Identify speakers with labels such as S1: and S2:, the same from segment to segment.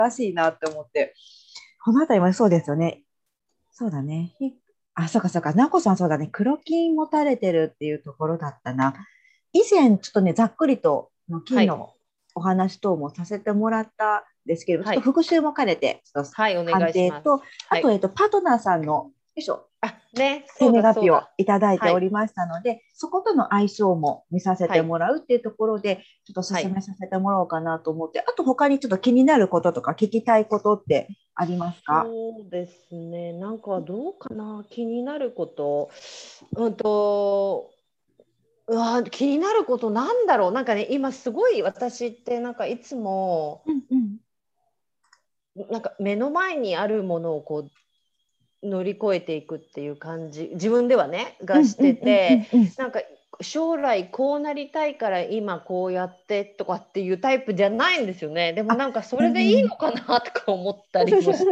S1: らしいなって思って。このあたりもそうですよね。そうだね。あ、そうかそうか。なこさんそうだね。黒金持たれてるっていうところだったな。以前ちょっとね、ざっくりとの
S2: はい。
S1: 金のお話等もさせてもらったんですけれども、ちょっ
S2: はい。
S1: と復習も兼ねて、ちょっと
S2: はい。お願
S1: 判
S2: いし
S1: 定と、
S2: ます。
S1: あと、
S2: はい。
S1: パートナーさんの、よいしょ、
S2: あ、ね、そう
S1: 生年月日を
S2: だそうだ。
S1: いただいて
S2: はい。
S1: おりましたので、そことの相性も見させ
S2: はい。
S1: てもらうっていうところで、ちょっと
S2: はい。
S1: 進めさせてもらおうかなと思って、あと他にちょっと気になることとか聞きたいことってありますか？
S2: そうですね。なんかどうかな。気になること。うんと、気になることなんだろう。なんかね、今すごい私ってなんかいつも、
S1: うんうん。
S2: なんか目の前にあるものをこう乗り越えていくっていう感じ、自分ではね、がして
S1: うんうんうんう
S2: て、
S1: んうん。
S2: なんか将来こうなりたいから今こうやってとかっていうタイプじゃないんですよね。でも
S1: あ、
S2: なんかそ
S1: な
S2: れでいい
S1: るほどね。
S2: のかなとか思ったりもして、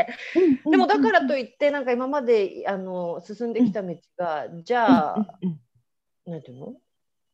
S1: うんう
S2: でも
S1: んうんうん
S2: だからといってなんか今まで進んで
S1: うん
S2: きた道がじ
S1: うん
S2: ゃあ
S1: うんうん。
S2: なんていうの、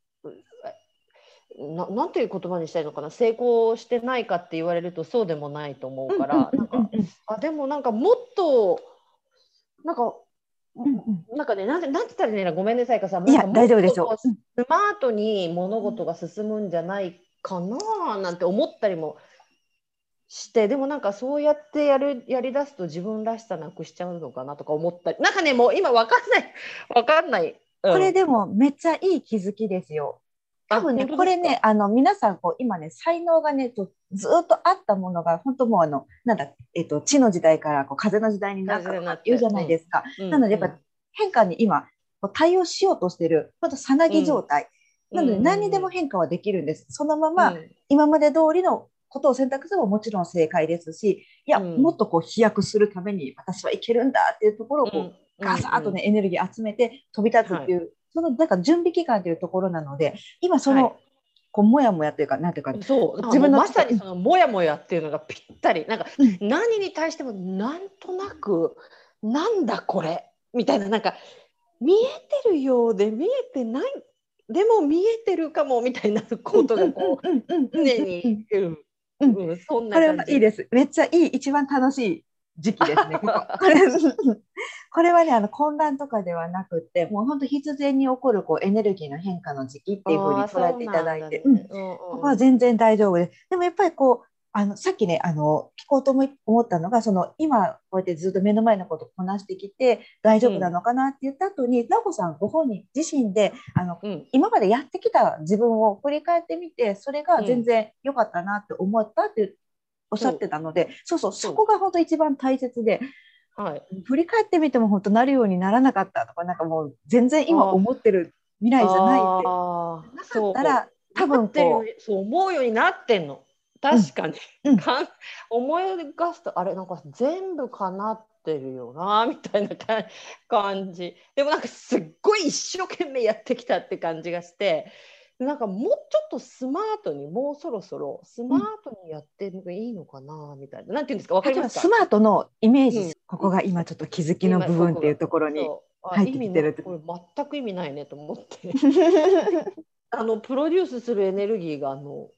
S2: なんていう言葉にしたいのかな、成功してないかって言われるとそうでもないと思うか
S1: うんうん
S2: ら、なんか
S1: うんうんうん
S2: でもなんかもっとなんか
S1: うんうん。
S2: なんかね、なんて言ったらいいの、ごめんなさいかさ、
S1: いや、
S2: なんかもっ
S1: 大丈夫ですよ。
S2: とこうスマートに物事が進むんじゃないかななんて思ったりもして、でもなんかそうやってやりだすと自分らしさなくしちゃうのかなとか思ったり、なんかね、もう今わかんない、わかんない。うん。
S1: これでもめっちゃいい気づきですよ。多
S2: あ、
S1: 分ね、
S2: 本当ですか。
S1: これね、皆さんこう今ね、才能がね、ずっとあったものが、本当もうなんだ、地の時代からこう風の時代になったと
S2: 感じにな
S1: かって言うじゃ
S2: って。うん。
S1: ないですか。
S2: うん
S1: なのでやっぱ
S2: うん。
S1: 変化に今、こう対応しようとしてる、本当さな
S2: うん。
S1: ぎ状態。
S2: うん
S1: なので何にでも
S2: うん
S1: 変化はできるんです。そのまま
S2: うん。
S1: 今まで通りのことを選択すればもちろん正解ですし、いや、もっ
S2: うん。
S1: とこう飛躍するために私はいけるんだっていうところをこう
S2: うんうんうん。
S1: ガサッとね、エネルギー集めて飛び立つっ
S2: はい。
S1: ていう、そのなんか準備期間というところなので、今そ
S2: はい。
S1: の、こう、もやもやというか、なんていうか、
S2: そう、なんかもうま
S1: 自分のちょっと、
S2: さにそのモヤモヤっていうのがぴったり、なんか
S1: うん、
S2: 何に対してもなんとなく、なんだこれみたいな、なんか見えてるようで見えてない、でも見えてるかもみたいな
S1: うん、
S2: こと
S1: うん、うん、
S2: がこ
S1: うん、うん、
S2: う常に、
S1: うん、
S2: うん
S1: うん。
S2: そん
S1: これは
S2: な感じ。
S1: いいです。めっちゃいい、一番楽しい時期ですね、ここ。これ、これはね、混乱とかではなくって、もう本当必然に起こるこうエネルギーの変化の時期っていうふう
S2: ああ、
S1: に捉えていた
S2: そうな
S1: だいて、うん、
S2: んだね。うん
S1: ここは
S2: うん
S1: 全然大丈夫です。でもやっぱりこう、さっきね、聞こうと思ったのが、今、こうやってずっと目の前のことをこなしてきて、大丈夫な
S2: うん
S1: のかなって言った後に、直子さんご本人自身で、
S2: うん
S1: 今までやってきた自分を振り返ってみて、それが全
S2: うん
S1: 然良かったなって思ったっておっしゃって
S2: そう
S1: たので、そうそう、そこ
S2: そ
S1: が本当一番大切で、
S2: うはい。
S1: 振り返ってみても本当なるようにならなかったとか、なんかもう全然今
S2: あ
S1: 思ってる未来じゃないっ
S2: あ
S1: て、なかったら
S2: そう、な
S1: 多分こ
S2: ってるように、そう思うようになってんの。
S1: う、うん、
S2: 確かに。
S1: うん、
S2: 思い出すと、あれ、なんか全部かなってるよな、みたいな感じ。でもなんかすっごい一生懸命やってきたって感じがして、なんかもうちょっとスマートに、もうそろそろスマー
S1: うん。
S2: トにやってもいいのかな、みたいな。なんていうんですか、わか
S1: 例えばス
S2: りますか。
S1: マートのイメージ、
S2: うん。
S1: ここが今ちょっと気づきの
S2: 今、
S1: 部分っていう
S2: ここが。
S1: ところに
S2: そう。
S1: 入って
S2: 意味な、
S1: きてるって。
S2: これ全く意味ないねと思って。プロデュースするエネルギーが、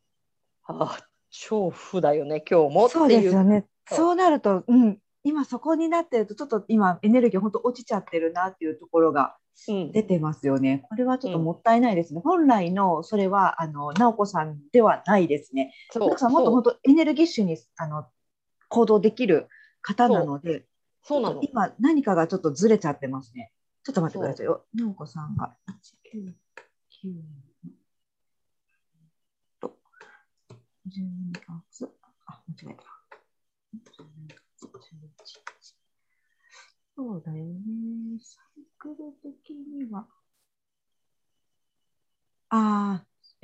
S2: 超負だよね、今日も
S1: そう
S2: っていう。
S1: ですよね。
S2: そ
S1: そうなると、うん、今そこになってると、ちょっと今エネルギー本当落ちちゃってるなっていうところが
S2: う。うん。
S1: 出てますよね。これはちょっとも
S2: うん。
S1: ったいないですね。本来のそれは、直子さんではないですね。直子
S2: そう、
S1: さんもっと本
S2: そう、
S1: 当エネルギッシュに、行動できる方な
S2: そう、
S1: ので、ちょっ
S2: そうなの。
S1: と今何かがちょっとずれちゃってますね。ちょっと待ってくだ
S2: そ
S1: さいよ。直子さんが1、9、と、12月、あ、間違えた。そうだよね。サイクル的には、ああ、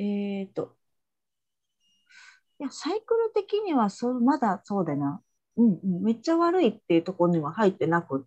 S1: いや、サイクル的にはまだそうだな。うんうん、めっちゃ悪いっていうところには入ってなくって、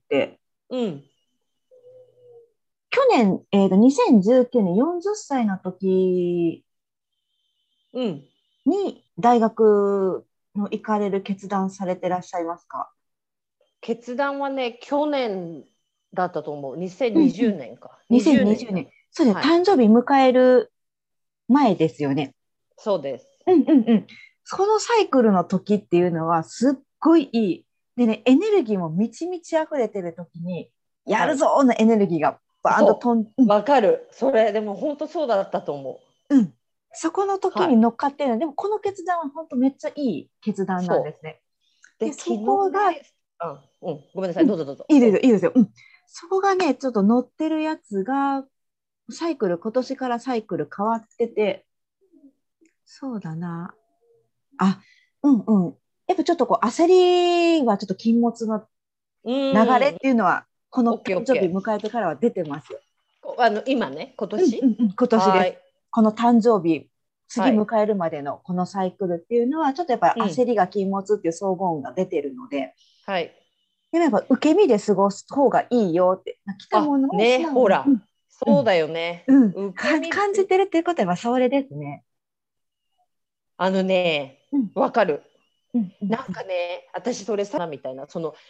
S2: う。うん。
S1: 去年、2019年40歳の時
S2: うん。
S1: に大学の行かれる決断されてらっしゃいますか？
S2: 決断はね、去年だったと思う。2020
S1: うんうん。
S2: 年か。20
S1: 2020
S2: 年だ。
S1: 年。そうです。
S2: はい。
S1: 誕生日迎える前ですよね。
S2: そうです。
S1: うんうんうん。 そのサイクルの時っていうのはすっごいいい。でね、エネルギーも満ち満ち溢れてる時に、や
S2: はい。
S1: るぞーのエネルギーがバーンと
S2: そ
S1: 飛ん、う
S2: う、
S1: ん、
S2: わかる。それ、でも本当そうだったと思う。
S1: うん。そこの時
S2: はい。
S1: に乗っかってるの。でもこの決断は本当めっちゃいい決断なんで
S2: そ
S1: すね。
S2: う。で、
S1: で、そ
S2: 昨日
S1: こが、
S2: ね、うん、ごめんなさい、
S1: うん、
S2: どうぞどうぞ。
S1: いいですよ、
S2: うん。
S1: いいですよ。うん。そこがね、ちょっと乗ってるやつが、サイクル、今年からサイクル変わってて、そうだな。あ、うんうん。やっぱちょっとこう、焦りはちょっと禁物の
S2: う
S1: 流れっ
S2: ん、
S1: ていうのは、この
S2: オッケーオ
S1: 誕生日
S2: ッケ
S1: 迎えてからは出てますよ。
S2: ー。今ね、今
S1: うん
S2: 年。
S1: うんうん、今年です。
S2: はい。
S1: この誕生日、次
S2: はい。
S1: 迎えるまでのこのサイクルっていうのは、ちょっとやっぱり
S2: うん。
S1: 焦りが禁物っていう総合音が出てるので、
S2: はい。
S1: でもやっぱ受け身で過ごす方がいいよって、来たものを素
S2: ね、
S1: 直に、
S2: ほら。
S1: うん
S2: そうだよね。
S1: うん、
S2: 受け身、
S1: 感じてるっていうことはそれですね。
S2: あのね、
S1: うん
S2: わかる。
S1: うんうん
S2: なんかね、私それさ、みたいな、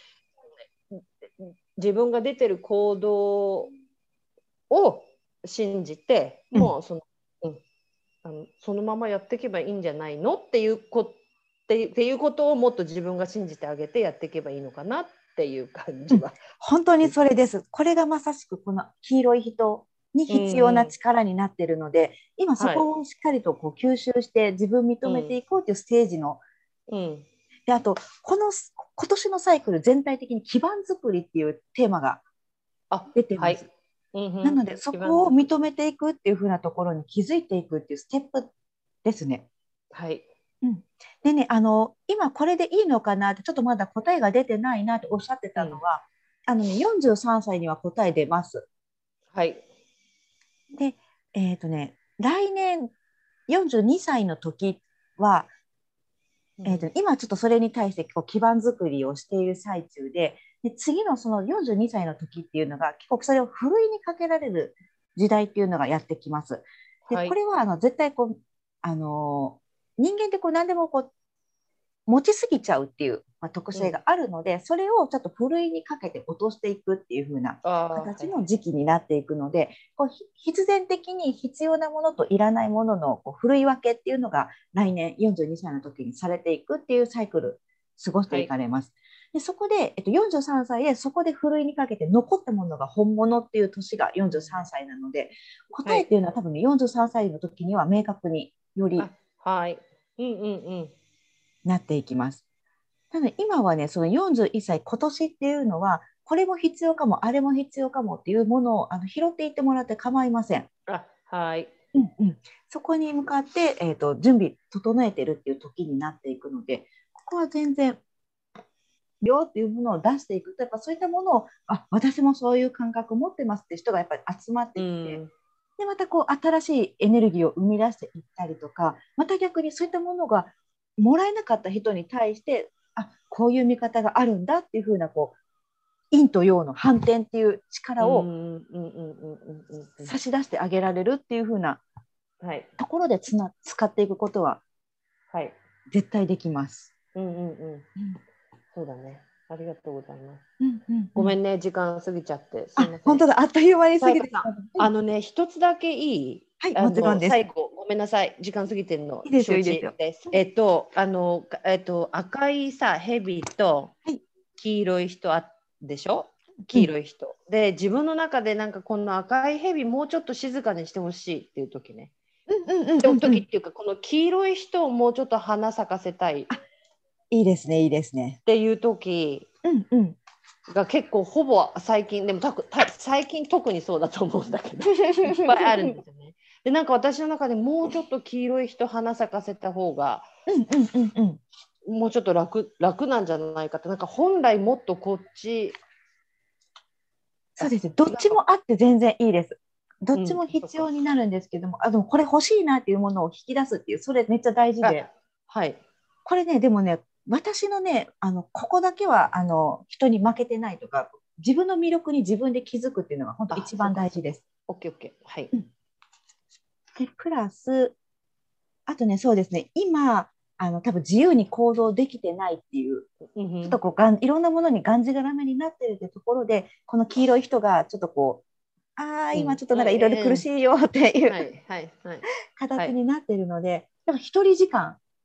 S2: 自分が出てる行動を信じて、
S1: うん。
S2: もううん、そのままやっていけばいいんじゃないのっていうことをもっと自分が信じてあげてやっていけばいいのかなっていう感
S1: うん、
S2: じは。
S1: 本当にそれです。これがまさしくこの黄色い人に
S2: う
S1: 必要な
S2: んうん。
S1: 力になっているので、今そ
S2: はい。
S1: こをしっかりとこう吸収して自分認めて
S2: うん。
S1: いこうというステージの、
S2: うん。
S1: で、あと、今年のサイクル全体的に基盤作りっていうテーマが出て
S2: はい。
S1: ます。
S2: うんうん。
S1: なので、そ
S2: 基盤
S1: こを
S2: 作り。
S1: 認めていくっていう風なところに気づいていくっていうステップですね。
S2: はい。
S1: うん、でね、今これでいいのかなって、ちょっとまだ答えが出てないなっておっしゃって
S2: うん。
S1: たのは、43歳には答え出ます。
S2: はい。
S1: で、来年42歳の時は、
S2: うん。
S1: 今ちょっとそれに対してこう基盤作りをしている最中で、次のその42歳の時っていうのが結構それをふるいにかけられる時代っていうのがやってきます。で、
S2: はい。
S1: これは絶対こう、あの人間ってこう何でもこう持ちすぎちゃうっていう、特
S2: うん。
S1: 性があるので、それをちょっとふるいにかけて落としていくっていう風な
S2: はい。
S1: 形の時期になっていくので、こう必然的に必要なものといらないもののこうふるい分けっていうのが来年42歳の時にされていくっていうサイクル過ごしていか
S2: はい。
S1: れます。でそこで、43歳でそこでふるいにかけて残ったものが本物っていう年が43
S2: うん。
S1: 歳なので、
S2: はい。
S1: 答えっていうのは多分ね43歳の時には明確により
S2: はい。うんうんうん。
S1: なっていきます。ただ今はね、その41歳、今年っていうのは、これも必要かも、あれも必要かもっていうものを拾っていってもらって構いません。
S2: はい。
S1: うんうん、そこに向かって、準備整えてるっていう時になっていくので、ここは全然、よっていうものを出していくと、やっぱそういったものを、私もそういう感覚を持ってますって人がやっぱり集まっ
S2: う
S1: てきて、
S2: ん。
S1: で、またこう、新しいエネルギーを生み出していったりとか、また逆にそういったものがもらえなかった人に対して、こういう見方があるんだっていうふうな、こう、陰と陽の反転っていう
S2: う
S1: 力を
S2: んうんうんうんうんうん。
S1: 差し出してあげられるっていうふうな
S2: はい。
S1: ところで使っていくことは
S2: はい。
S1: 絶対できます。
S2: うんうんうん。
S1: うん
S2: そうだね。ありがとうございます。
S1: うんうんうん、
S2: ごめんね、時間過ぎちゃって。すいません。
S1: 本当だ、あっという間に過ぎてし
S2: さやかさん、
S1: まった。はい、
S2: 一つだけいい
S1: はい、もちろんです。
S2: 最後、ごめんなさい。時間過ぎてるの
S1: いいですよ、
S2: 承
S1: いいですよ。
S2: 知です。
S1: はい、
S2: 赤いさ、蛇と
S1: はい、
S2: 黄色い人でしょ。黄
S1: うん、
S2: 色い人。で、自分の中でなんかこの赤い蛇もうちょっと静かにしてほしいっていう時ね。
S1: うんうんうんうんうん。
S2: 時っていうか、この黄色い人をもうちょっと花咲かせたいっ
S1: いいですね、いいですね。
S2: ていう時
S1: うんうん。
S2: が結構ほぼ最近、でも最近特にそうだと思うんだけど、いっぱいあるんですよね。で、なんか私の中でもうちょっと黄色い人花咲かせた方が、
S1: うんうんうんうん。
S2: もうちょっと楽なんじゃないかって、なんか本来もっとこっち、
S1: そうですね。どっち
S2: なんか、
S1: もあって全然いいです。どっち
S2: うん、
S1: も必
S2: そっか。
S1: 要になるんですけども、でもこれ欲しいなっていうものを引き出すっていう、それめっちゃ大事で、
S2: はい。
S1: これね、でもね、私のね、ここだけは、人に負けてないとか、自分の魅力に自分で気づくっていうのが本当一
S2: そっ
S1: 番
S2: かそっか。
S1: 大事です。
S2: オッケーオッケー。はい。
S1: うん、で、プラス、あとね、そうですね、今、多分自由に行動できてないっていう、
S2: うんうん。
S1: ちょっとこういろんなものにがんじがらめになってるってところで、この黄色い人がちょっとこう、今ちょっとなんかいろいろ苦
S2: うん
S1: しいよっていう
S2: はいはいはいはい。
S1: 形になってるので、だから一人時間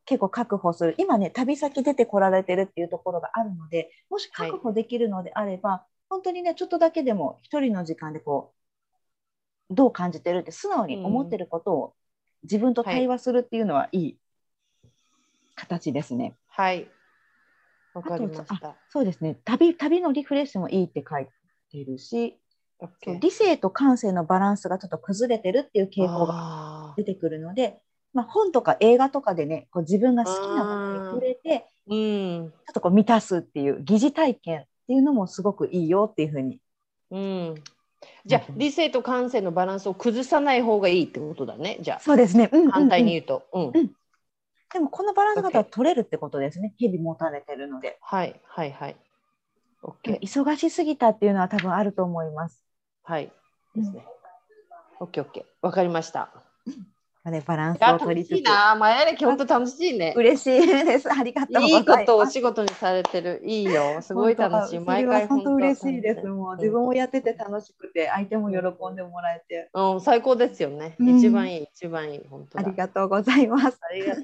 S1: 結構確保する。今ね、旅先出てこられてるっていうところがあるので、もし確保できるのであれば、本当にね、ちょっとだけでも一人の時間でこう、どう感じてるって素直に思ってることを自分と対話するっていうのはいい形ですね。
S2: はい。わ
S1: あと、
S2: かりました。
S1: そうですね。旅のリフレッシュもいいって書いてるし、そう、
S2: OK。
S1: 理性と感性のバランスがちょっと崩れてるっていう傾向が
S2: あ
S1: 出てくるので、まあ、本とか映画とかでね、こう自分が好きなものに触
S2: あ。
S1: れて、
S2: うん。
S1: ちょっとこう満たすっていう疑似体験っていうのもすごくいいよっていうふうに
S2: うん。じゃあ、
S1: なってます。
S2: 理性と感性のバランスを崩さない方がいいってことだね。じゃあ、
S1: そうですね。うんう
S2: 反
S1: んうん。
S2: 対に言うと。うん。
S1: うん。でもこのバランスが
S2: OK。
S1: 取れるってことですね。日々持たれてるので。
S2: はい、はい、はい。
S1: でも
S2: OK。
S1: 忙しすぎたっていうのは多分あると思います。
S2: はい。
S1: うん。
S2: ですね。OK、OK。わかりました。
S1: ね、バラン
S2: いや、
S1: スを
S2: 楽
S1: 取りつつ。
S2: しいな。マヤ歴、本
S1: あ、
S2: 当楽しいね。
S1: 嬉しいです。ありがとうご
S2: いいことをお
S1: ざいます。
S2: 仕事にされてる。いいよ。すご
S1: 本当は、
S2: い楽しい。
S1: それは
S2: 毎回本当
S1: 本当嬉しいです。
S2: 楽しい。
S1: もう自
S2: うん。
S1: 分もやってて楽しくて、相手も
S2: うん。
S1: 喜んでもらえて。
S2: うん、最高ですよね。
S1: うん。
S2: 一番いい、一番いい。本当だ。
S1: ありがとうございます。
S2: ありがとう。